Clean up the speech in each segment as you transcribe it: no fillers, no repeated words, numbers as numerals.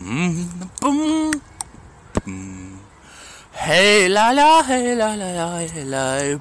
Хей ла ла, хей ла ла ла, хей ла.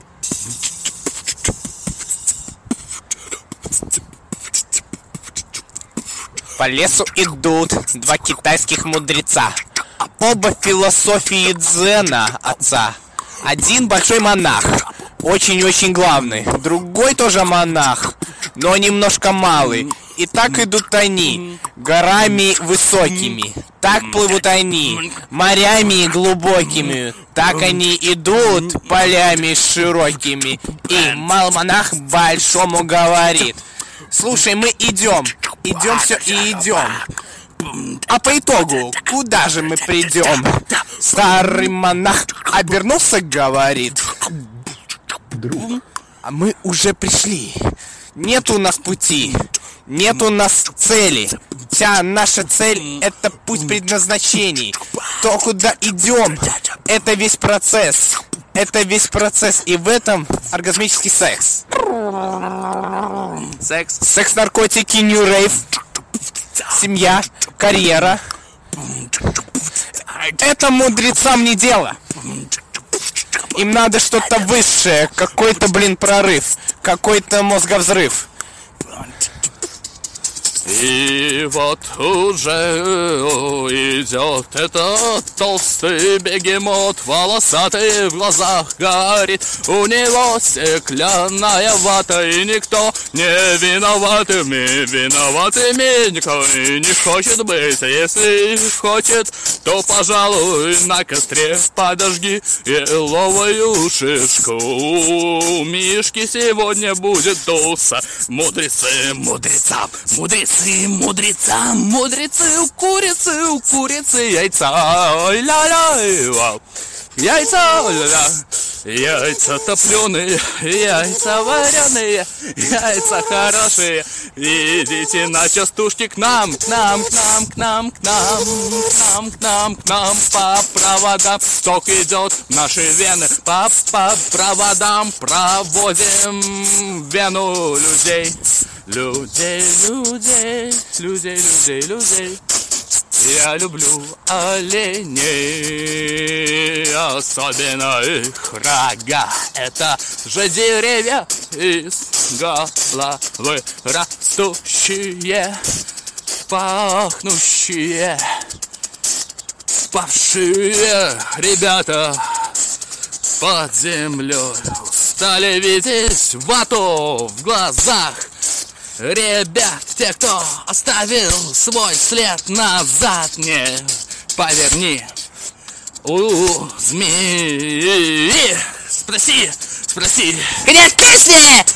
По лесу идут два китайских мудреца, оба философии дзена отца. Один большой монах, очень-очень главный, другой тоже монах, но немножко малый. И так идут они, горами высокими, так плывут они, морями глубокими, так они идут полями широкими. И малый монах большому говорит: слушай, мы идем все и идем. А по итогу, куда же мы придем? Старый монах обернулся, говорит: а мы уже пришли. Нет у нас пути, нет у нас цели. Вся наша цель — это путь предназначений. То, куда идем, это весь процесс. Это весь процесс, и в этом оргазмический секс. Секс, наркотики, нью-рейв, семья, карьера. Это мудрецам не дело. Им надо что-то высшее, какой-то, прорыв, какой-то мозговзрыв. И вот уже идет этот толстый бегемот, волосатый, в глазах горит, у него стеклянная вата, и никто не виноватыми, никто и не хочет быть. Если хочет, то, пожалуй, на костре подожги еловую шишку. У Мишки сегодня будет туса. Мудрецы мудрецам, мудрецы у курицы яйца, ля-ля, яйца, ля-ля. Яйца топленые, яйца вареные, яйца хорошие. Идите на частушки к нам, по проводам. Ток идет в наши вены, по проводам проводим вену людей. Я люблю оленей, особенно их рога. Это же деревья из головы растущие, пахнущие, спавшие ребята под землей. Устали видеть вату в глазах ребят, те, кто оставил свой след назад. Не поверни у змеи. Спроси. Конец песни!